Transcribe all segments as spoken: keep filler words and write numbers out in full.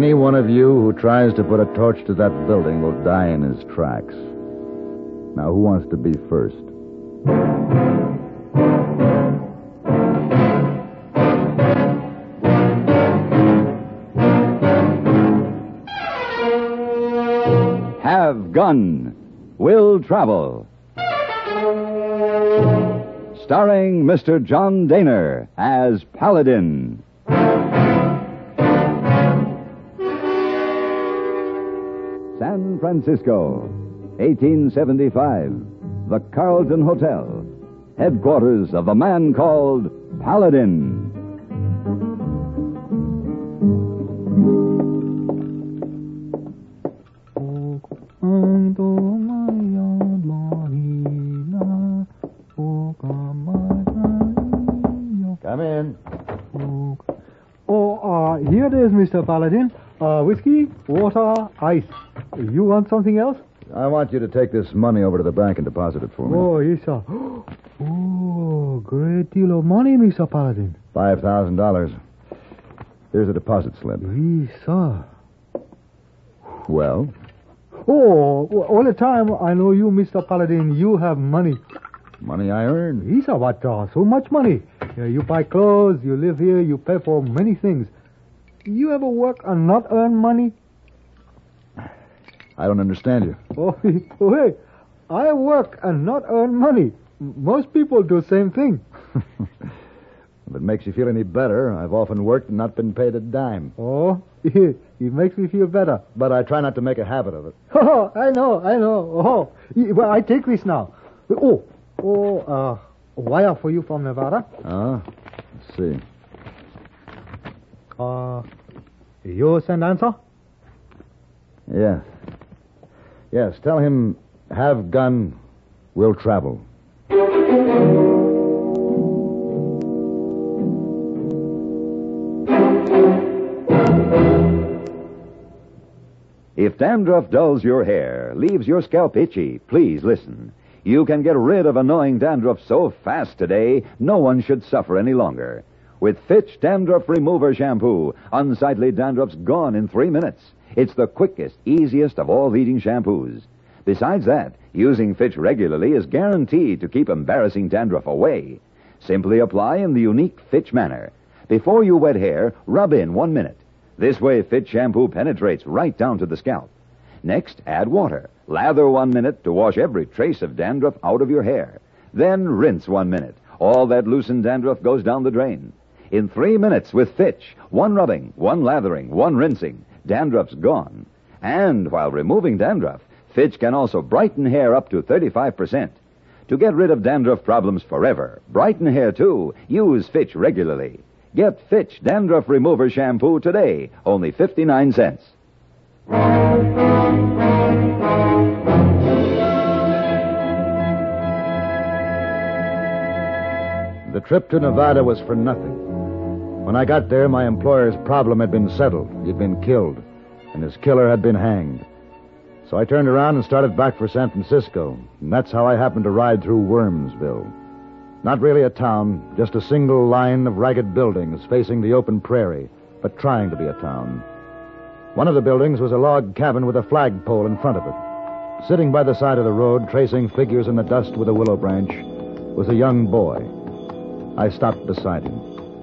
Any one of you who tries to put a torch to that building will die in his tracks. Now, who wants to be first? Have Gun, Will Travel. Starring Mister John Daner as Paladin. San Francisco, eighteen seventy-five. The Carlton Hotel, headquarters of a man called Paladin. Come in. Oh, uh, here it is, Mister Paladin. Uh, whiskey, water, ice. You want something else? I want you to take this money over to the bank and deposit it for me. Oh, yes, sir. Oh, great deal of money, Mister Paladin. Five thousand dollars. Here's a deposit slip. Yes, sir. Well? Oh, all the time I know you, Mister Paladin, you have money. Money I earned. Yes, sir, what, uh, so much money. Yeah, you buy clothes, you live here, you pay for many things. You ever work and not earn money? I don't understand you. Oh, wait. I work and not earn money. Most people do the same thing. If it makes you feel any better, I've often worked and not been paid a dime. Oh, it makes me feel better. But I try not to make a habit of it. Oh, I know, I know. Oh, well, I take this now. Oh, oh, uh, a wire for you from Nevada. Ah, let's see. Uh, you send answer? Yes. Yes, tell him, have gun, will travel. If dandruff dulls your hair, leaves your scalp itchy, please listen. You can get rid of annoying dandruff so fast today, no one should suffer any longer. With Fitch Dandruff Remover Shampoo, unsightly dandruff's gone in three minutes. It's the quickest, easiest of all leading shampoos. Besides that, using Fitch regularly is guaranteed to keep embarrassing dandruff away. Simply apply in the unique Fitch manner. Before you wet hair, rub in one minute. This way, Fitch shampoo penetrates right down to the scalp. Next, add water. Lather one minute to wash every trace of dandruff out of your hair. Then rinse one minute. All that loosened dandruff goes down the drain. In three minutes with Fitch, one rubbing, one lathering, one rinsing, dandruff's gone. And while removing dandruff, Fitch can also brighten hair up to thirty-five percent. To get rid of dandruff problems forever, brighten hair too, use Fitch regularly. Get Fitch Dandruff Remover Shampoo today, only fifty-nine cents. The trip to Nevada was for nothing. When I got there, my employer's problem had been settled. He'd been killed, and his killer had been hanged. So I turned around and started back for San Francisco, and that's how I happened to ride through Wormsville. Not really a town, just a single line of ragged buildings facing the open prairie, but trying to be a town. One of the buildings was a log cabin with a flagpole in front of it. Sitting by the side of the road, tracing figures in the dust with a willow branch, was a young boy. I stopped beside him.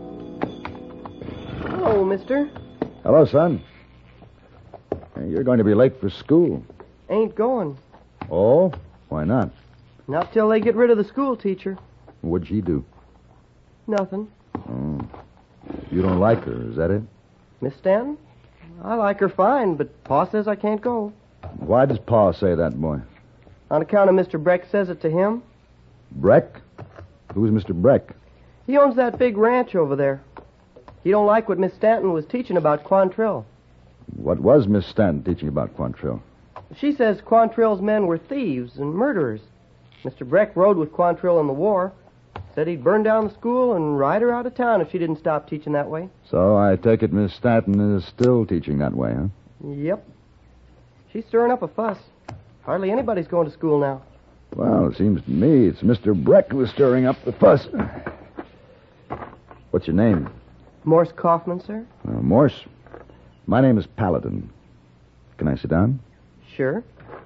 Hello, mister. Hello, son. You're going to be late for school. Ain't going. Oh? Why not? Not till they get rid of the school teacher. What'd she do? Nothing. Oh. You don't like her, is that it? Miss Stanton? I like her fine, but Pa says I can't go. Why does Pa say that, boy? On account of Mister Breck says it to him. Breck? Who's Mister Breck? He owns that big ranch over there. He don't like what Miss Stanton was teaching about Quantrill. What was Miss Stanton teaching about Quantrill? She says Quantrill's men were thieves and murderers. Mister Breck rode with Quantrill in the war. Said he'd burn down the school and ride her out of town if she didn't stop teaching that way. So I take it Miss Stanton is still teaching that way, huh? Yep. She's stirring up a fuss. Hardly anybody's going to school now. Well, it seems to me it's Mister Breck who's stirring up the fuss. What's your name? Morse Kaufman, sir. Uh, Morse. My name is Paladin. Can I sit down? Sure.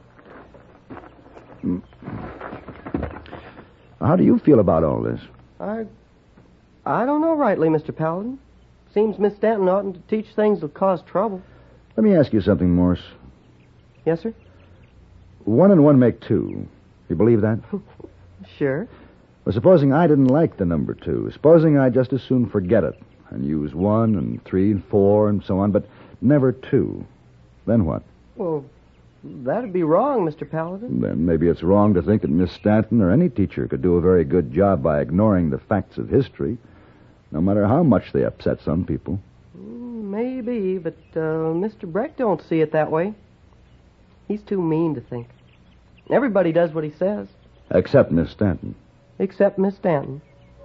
How do you feel about all this? I... I don't know rightly, Mister Paladin. Seems Miss Stanton oughtn't to teach things that cause trouble. Let me ask you something, Morse. Yes, sir? One and one make two. You believe that? Sure. Well, supposing I didn't like the number two. Supposing I'd just as soon forget it and use one and three and four and so on, but never two. Then what? Well, that'd be wrong, Mister Paladin. Then maybe it's wrong to think that Miss Stanton or any teacher could do a very good job by ignoring the facts of history, no matter how much they upset some people. Maybe, but uh, Mister Breck don't see it that way. He's too mean to think. Everybody does what he says. Except Miss Stanton. Except Miss Stanton.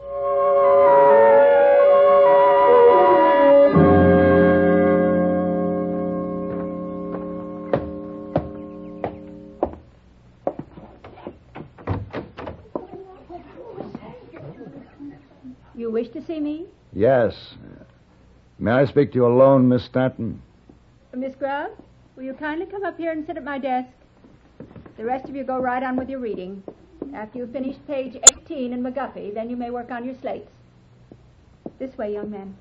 You wish to see me? Yes. May I speak to you alone, Miss Stanton? Miss Grubb, will you kindly come up here and sit at my desk? The rest of you go right on with your reading. After you've finished page eighteen in McGuffey, then you may work on your slates. This way, young man.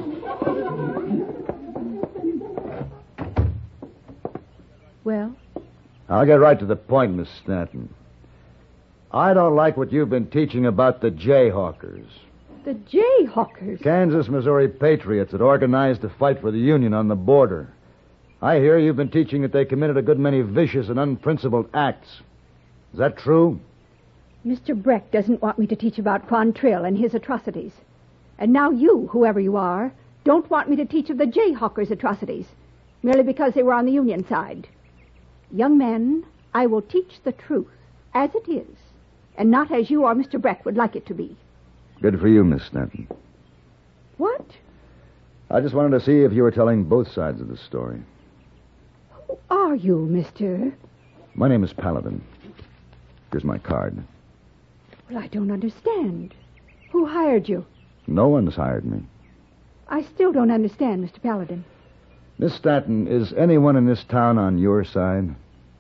Well? I'll get right to the point, Miss Stanton. I don't like what you've been teaching about the Jayhawkers. The Jayhawkers? Kansas, Missouri patriots that organized to fight for the Union on the border. I hear you've been teaching that they committed a good many vicious and unprincipled acts. Is that true? Mister Breck doesn't want me to teach about Quantrill and his atrocities. And now you, whoever you are, don't want me to teach of the Jayhawkers' atrocities, merely because they were on the Union side. Young men, I will teach the truth as it is, and not as you or Mister Breck would like it to be. Good for you, Miss Stanton. What? I just wanted to see if you were telling both sides of the story. Who are you, mister? My name is Paladin. Here's my card. Well, I don't understand. Who hired you? No one's hired me. I still don't understand, Mister Paladin. Miss Stanton, is anyone in this town on your side?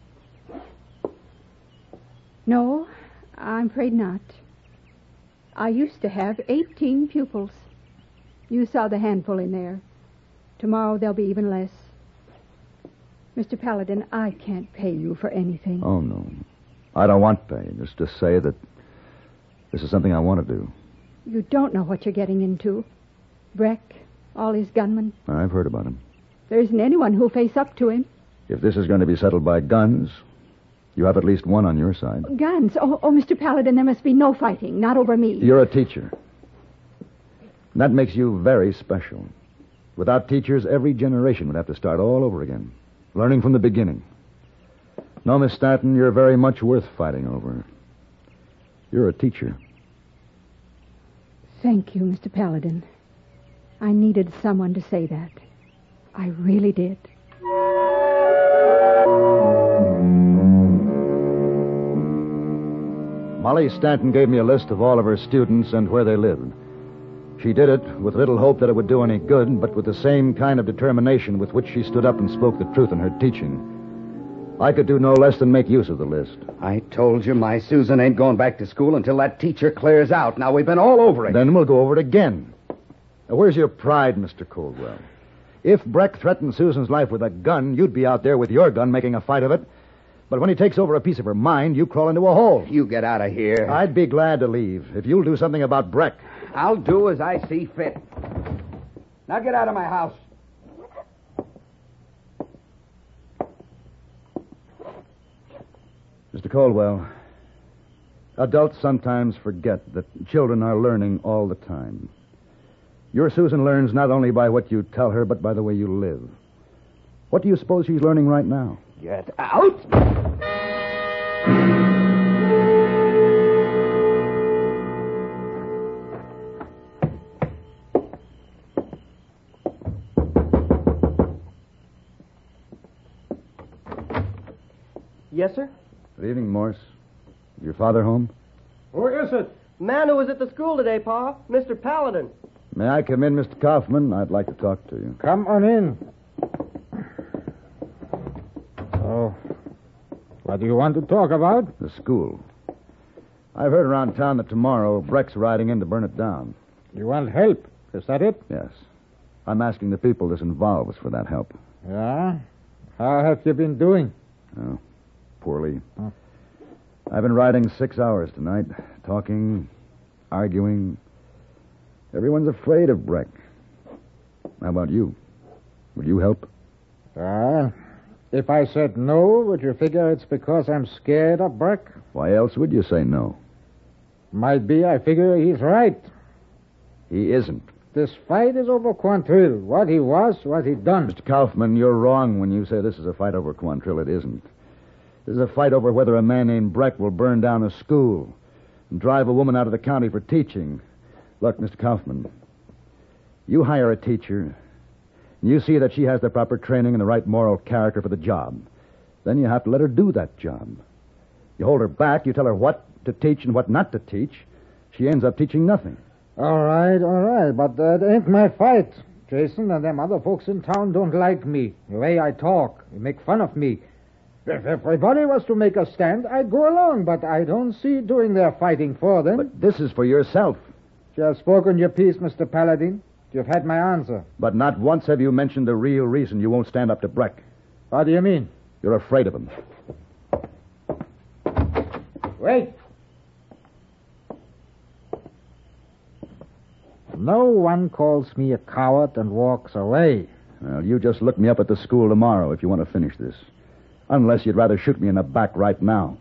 No, I'm afraid not. I used to have eighteen pupils. You saw the handful in there. Tomorrow there'll be even less. Mister Paladin, I can't pay you for anything. Oh, no. I don't want pay. Just to say that this is something I want to do. You don't know what you're getting into. Breck, all his gunmen. I've heard about him. There isn't anyone who'll face up to him. If this is going to be settled by guns, you have at least one on your side. Guns? Oh, oh, Mister Paladin, there must be no fighting. Not over me. You're a teacher. And that makes you very special. Without teachers, every generation would have to start all over again, learning from the beginning. No, Miss Stanton, you're very much worth fighting over. You're a teacher. Thank you, Mister Paladin. I needed someone to say that. I really did. Molly Stanton gave me a list of all of her students and where they lived. She did it with little hope that it would do any good, but with the same kind of determination with which she stood up and spoke the truth in her teaching. I could do no less than make use of the list. I told you my Susan ain't going back to school until that teacher clears out. Now, we've been all over it. Then we'll go over it again. Now, where's your pride, Mister Coldwell? If Breck threatened Susan's life with a gun, you'd be out there with your gun making a fight of it. But when he takes over a piece of her mind, you crawl into a hole. You get out of here. I'd be glad to leave if you'll do something about Breck. I'll do as I see fit. Now get out of my house. Mister Caldwell, adults sometimes forget that children are learning all the time. Your Susan learns not only by what you tell her, but by the way you live. What do you suppose she's learning right now? Get out! Yes, sir? Good evening, Morse. Is your father home? Who is it? Man who was at the school today, Pa. Mister Paladin. May I come in, Mister Kaufman? I'd like to talk to you. Come on in. Oh. What do you want to talk about? The school. I've heard around town that tomorrow Breck's riding in to burn it down. You want help? Is that it? Yes. I'm asking the people this involves for that help. Yeah? How have you been doing? Oh, poorly. Huh. I've been riding six hours tonight, talking, arguing. Everyone's afraid of Breck. How about you? Would you help? Ah, if I said no, would you figure it's because I'm scared of Breck? Why else would you say no? Might be I figure he's right. He isn't. This fight is over Quantrill. What he was, what he done. Mister Kaufman, you're wrong when you say this is a fight over Quantrill. It isn't. This is a fight over whether a man named Breck will burn down a school and drive a woman out of the county for teaching. Look, Mister Kaufman, you hire a teacher, and you see that she has the proper training and the right moral character for the job. Then you have to let her do that job. You hold her back, you tell her what to teach and what not to teach. She ends up teaching nothing. All right, all right, but that ain't my fight. Jason and them other folks in town don't like me, the way I talk. They make fun of me. If everybody was to make a stand, I'd go along, but I don't see doing their fighting for them. But this is for yourself. You have spoken your piece, Mister Paladin. You've had my answer. But not once have you mentioned the real reason you won't stand up to Breck. What do you mean? You're afraid of him. Wait. No one calls me a coward and walks away. Well, you just look me up at the school tomorrow if you want to finish this. Unless you'd rather shoot me in the back right now.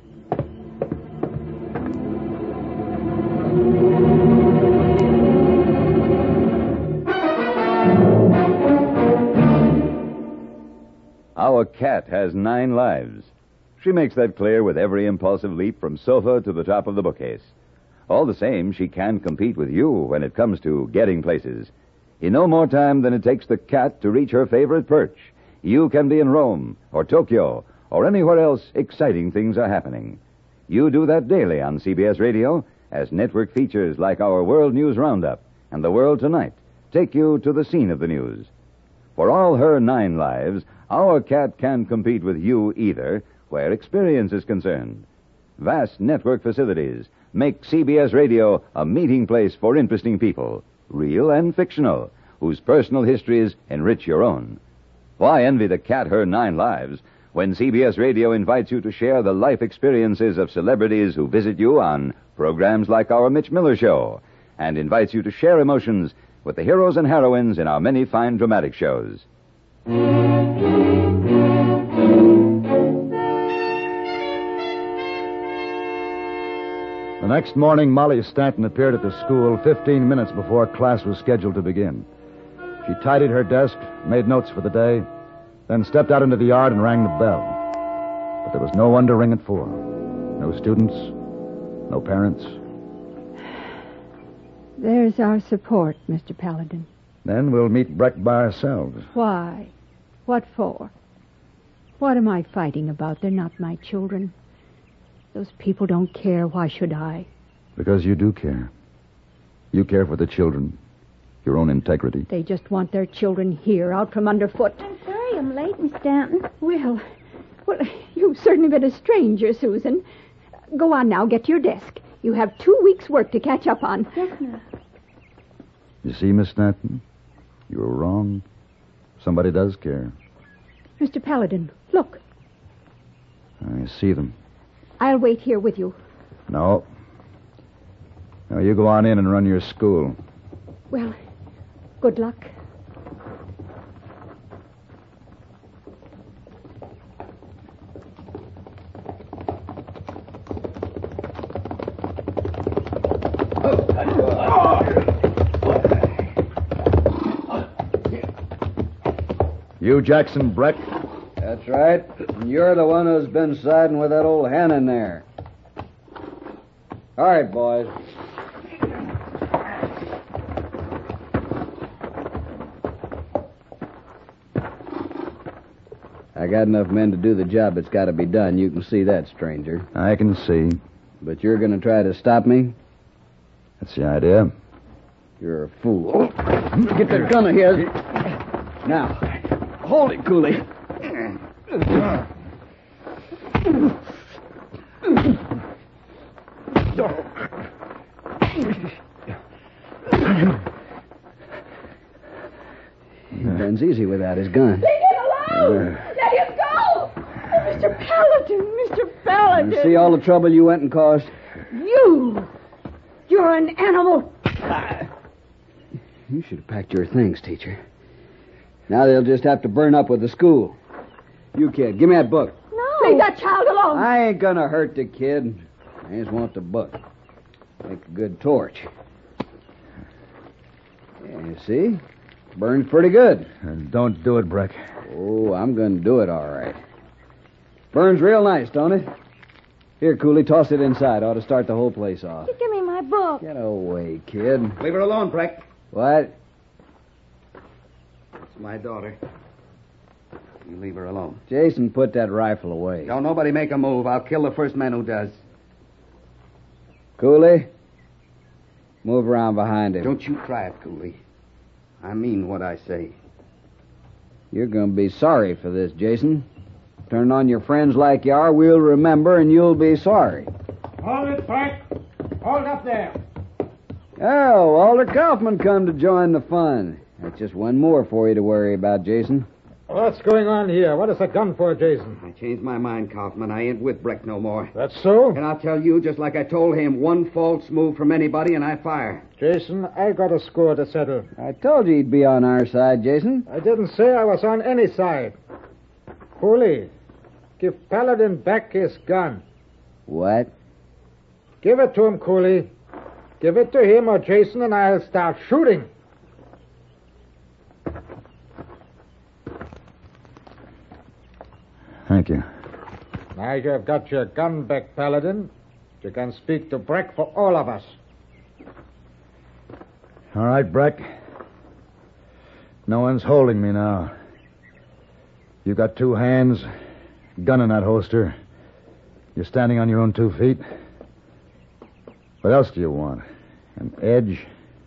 Our cat has nine lives. She makes that clear with every impulsive leap from sofa to the top of the bookcase. All the same, she can compete with you when it comes to getting places. In no more time than it takes the cat to reach her favorite perch, you can be in Rome or Tokyo or anywhere else exciting things are happening. You do that daily on C B S Radio as network features like our World News Roundup and The World Tonight take you to the scene of the news. For all her nine lives, our cat can compete with you either where experience is concerned. Vast network facilities make C B S Radio a meeting place for interesting people, real and fictional, whose personal histories enrich your own. Why envy the cat her nine lives when C B S Radio invites you to share the life experiences of celebrities who visit you on programs like our Mitch Miller Show, and invites you to share emotions with the heroes and heroines in our many fine dramatic shows. The next morning, Molly Stanton appeared at the school fifteen minutes before class was scheduled to begin. She tidied her desk, made notes for the day, then stepped out into the yard and rang the bell. But there was no one to ring it for. No students, no parents. There's our support, Mister Paladin. Then we'll meet Breck by ourselves. Why? What for? What am I fighting about? They're not my children. Those people don't care. Why should I? Because you do care. You care for the children, your own integrity. They just want their children here, out from underfoot. I'm sorry I'm late, Miss Stanton. Well, well, you've certainly been a stranger, Susan. Go on now, get to your desk. You have two weeks' work to catch up on. Yes, ma'am. You see, Miss Stanton? You were wrong. Somebody does care. Mister Paladin, look. I see them. I'll wait here with you. No. No, you go on in and run your school. Well, good luck. You, Jackson Breck? That's right. And you're the one who's been siding with that old hen in there. All right, boys. I got enough men to do the job that's got to be done. You can see that, stranger. I can see. But you're going to try to stop me? That's the idea. You're a fool. Get that gun of his. Now, hold it, Cooley. Ben's easy without his gun. Leave him alone! Uh, Let him go! Oh, Mister Paladin, Mister Paladin. You see all the trouble you went and caused? You! You're an animal. You should have packed your things, teacher. Now they'll just have to burn up with the school. You kid, give me that book. No. Leave that child alone. I ain't gonna hurt the kid. I just want the book. Make a good torch. Yeah, you see? Burns pretty good. And don't do it, Breck. Oh, I'm gonna do it all right. Burns real nice, don't it? Here, Cooley, toss it inside. Ought to start the whole place off. Just give me my book. Get away, kid. Leave her alone, Breck. What? It's my daughter. You leave her alone. Jason, put that rifle away. Don't nobody make a move. I'll kill the first man who does. Cooley, move around behind him. Don't you try it, Cooley. I mean what I say. You're going to be sorry for this, Jason. Turn on your friends like you are, we'll remember, and you'll be sorry. Hold it, Frank. Hold up there. Oh, Walter Kaufman come to join the fun. That's just one more for you to worry about, Jason. What's going on here? What is a gun for, Jason? I changed my mind, Kaufman. I ain't with Breck no more. That's so? And I'll tell you, just like I told him, one false move from anybody and I fire. Jason, I got a score to settle. I told you he'd be on our side, Jason. I didn't say I was on any side. Cooley, give Paladin back his gun. What? Give it to him, Cooley. Give it to him or Jason and I'll start shooting. Thank you. Now you've got your gun back, Paladin. You can speak to Breck for all of us. All right, Breck. No one's holding me now. You got two hands, gun in that holster. You're standing on your own two feet. What else do you want? An edge?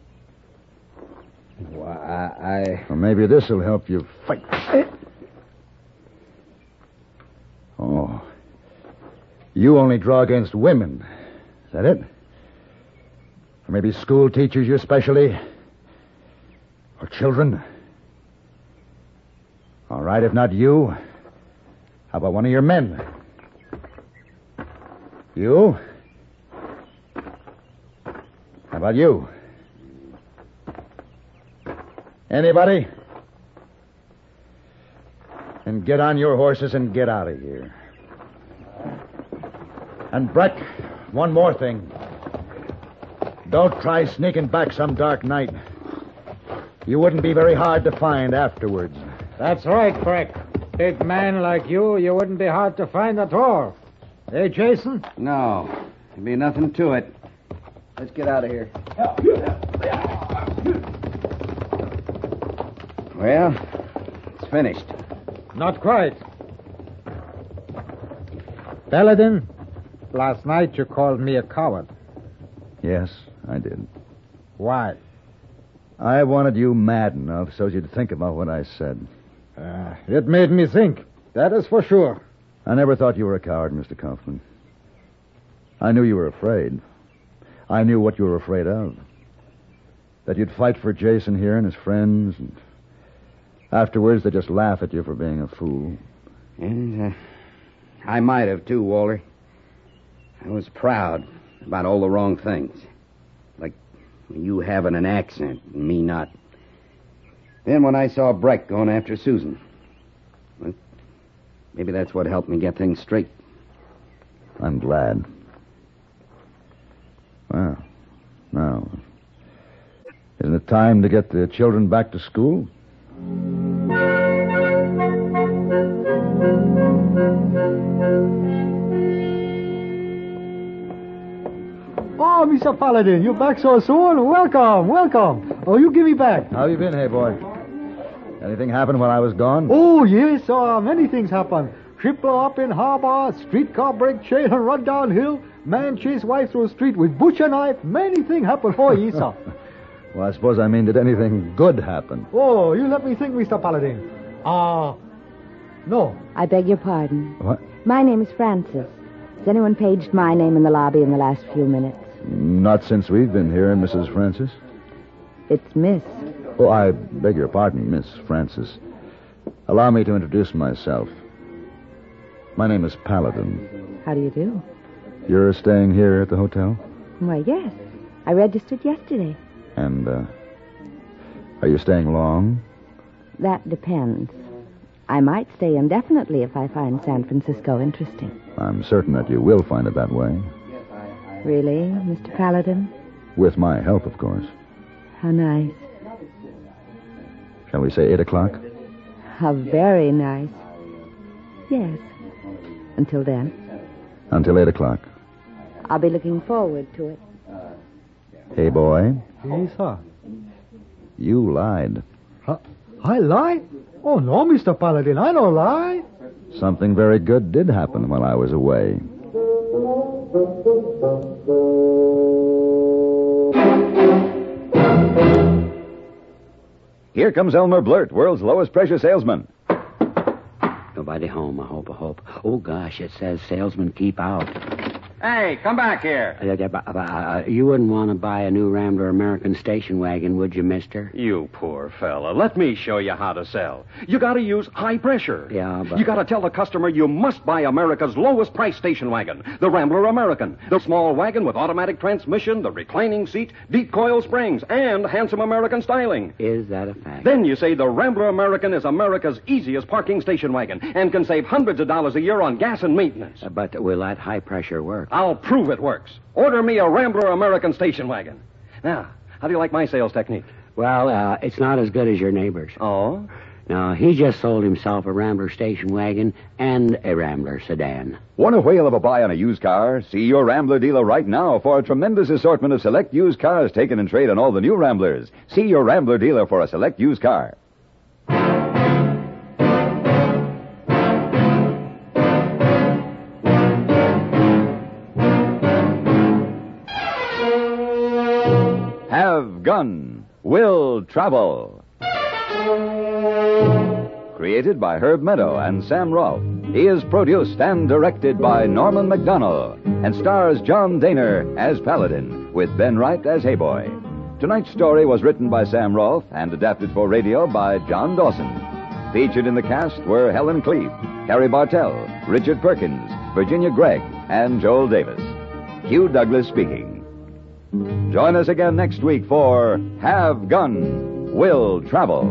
Well, I... I... Or maybe this'll help you fight. Oh. You only draw against women. Is that it? Or maybe school teachers, your specialty? Or children? All right, if not you, how about one of your men? You? How about you? Anybody? And get on your horses and get out of here. And Breck, one more thing. Don't try sneaking back some dark night. You wouldn't be very hard to find afterwards. That's right, Breck. Big man like you, you wouldn't be hard to find at all. Hey, Jason? No, there'd be nothing to it. Let's get out of here. Well, it's finished. Not quite. Paladin, last night you called me a coward. Yes, I did. Why? I wanted you mad enough so you'd think about what I said. Uh, it made me think. That is for sure. I never thought you were a coward, Mister Kaufman. I knew you were afraid. I knew what you were afraid of. That you'd fight for Jason here and his friends, and afterwards they'd just laugh at you for being a fool. And uh, I might have, too, Walter. I was proud about all the wrong things. Like you having an accent and me not. Then when I saw Breck going after Susan, well, maybe that's what helped me get things straight. I'm glad. Well, now, isn't it time to get the children back to school? Oh, Mister Paladin, you're back so soon. Welcome, welcome. Oh, you give me back. How you been, hey boy? Anything happened while I was gone? Oh, yes, uh, many things happen. Ship blow up in harbor, streetcar break chain and run downhill, man chase wife through street with butcher knife. Many things happen. Oh, yes, sir. Well, I suppose I mean, did anything good happen? Oh, you let me think, Mister Paladin. Ah, uh, no. I beg your pardon. What? My name is Frances. Has anyone paged my name in the lobby in the last few minutes? Not since we've been here, Missus Francis. It's Miss. Oh, I beg your pardon, Miss Francis. Allow me to introduce myself. My name is Paladin. How do you do? You're staying here at the hotel? Why, yes. I registered yesterday. And, uh, are you staying long? That depends. I might stay indefinitely if I find San Francisco interesting. I'm certain that you will find it that way. Really, Mister Paladin? With my help, of course. How nice. Shall we say eight o'clock? How very nice. Yes. Until then? Until eight o'clock. I'll be looking forward to it. Hey, boy. Yes, sir. You lied. Huh? I lie? Oh, no, Mister Paladin, I don't lie. Something very good did happen while I was away. Here comes Elmer Blurt, world's lowest pressure salesman. Nobody home, I hope, I hope. Oh, gosh, it says salesmen keep out. Hey, come back here. Uh, uh, uh, you wouldn't want to buy a new Rambler American station wagon, would you, mister? You poor fella. Let me show you how to sell. You gotta use high pressure. Yeah, but... You gotta tell the customer you must buy America's lowest price station wagon, the Rambler American. The small wagon with automatic transmission, the reclining seat, deep coil springs, and handsome American styling. Is that a fact? Then you say the Rambler American is America's easiest parking station wagon and can save hundreds of dollars a year on gas and maintenance. Uh, but will that high pressure work? I'll prove it works. Order me a Rambler American station wagon. Now, how do you like my sales technique? Well, uh, it's not as good as your neighbor's. Oh? No, he just sold himself a Rambler station wagon and a Rambler sedan. Want a whale of a buy on a used car? See your Rambler dealer right now for a tremendous assortment of select used cars taken in trade on all the new Ramblers. See your Rambler dealer for a select used car. Have Gun Will Travel. Created by Herb Meadow and Sam Rolfe. He is produced and directed by Norman McDonnell and stars John Daner as Paladin with Ben Wright as Hey Boy. Tonight's story was written by Sam Rolfe and adapted for radio by John Dawson. Featured in the cast were Helen Cleve, Carrie Bartell, Richard Perkins, Virginia Gregg, and Joel Davis. Hugh Douglas speaking. Join us again next week for Have Gun Will Travel.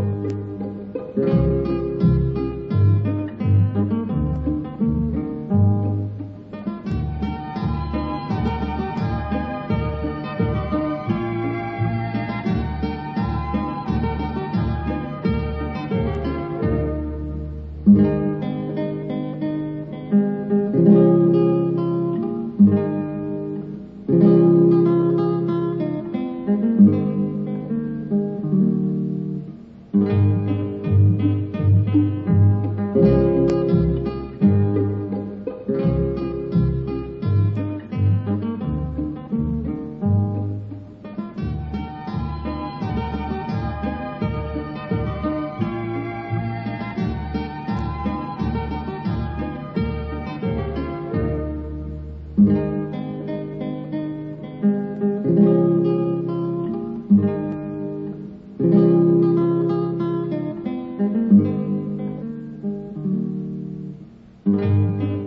Thank you.